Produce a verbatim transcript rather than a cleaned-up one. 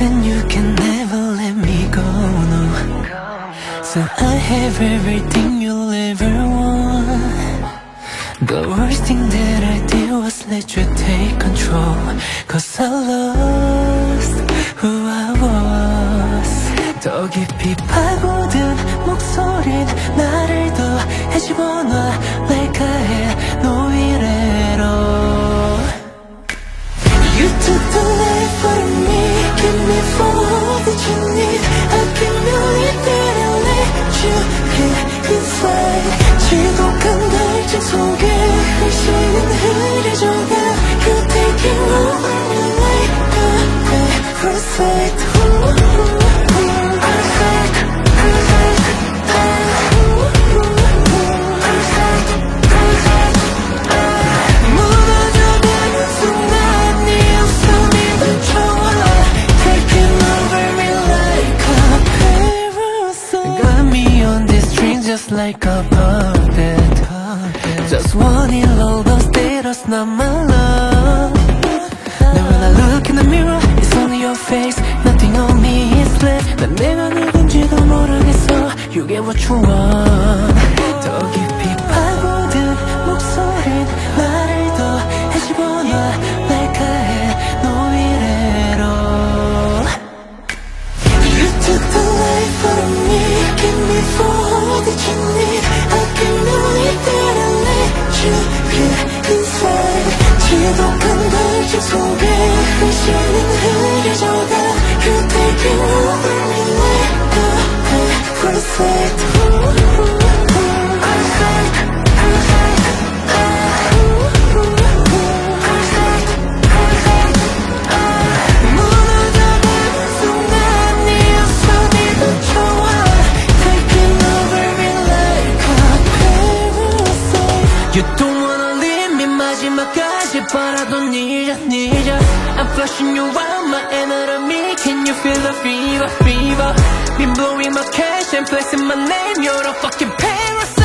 then you can never let me go, no. So I have everything you'll ever want. The worst thing that I did was let you take control. Cause I lost who I was. 더 깊이 파고든 목소린 나를 더 헤집어놔 like I had no will at all. You took the life out of me, give me for all that you need. I can believe that I let you get inside. 지독한 갈증 속에 흘시는 흐려져가. You taking over me like a parasite. Just like a puppet, just wanting all those status, not my love. Now when I look in the mirror, it's only your face, nothing on me is left. 난 내가 누군지도 모르겠어. You get what you want. 더 깊이 파고든 목소린 나를 더 헤집어놔 like I had no will at all. You took the life out of me, give me for that you need. I can believe that I let you get inside. 지독한 갈증 속에 흘시는 흐려져가. You're taking over me like a parasite. You don't wanna leave me 마지막까지 but I don't need you, need you. I'm flushing you out, my enemy. Can you feel the fever, fever? Been blowing my cash and flexing my name. You're a fucking parasite.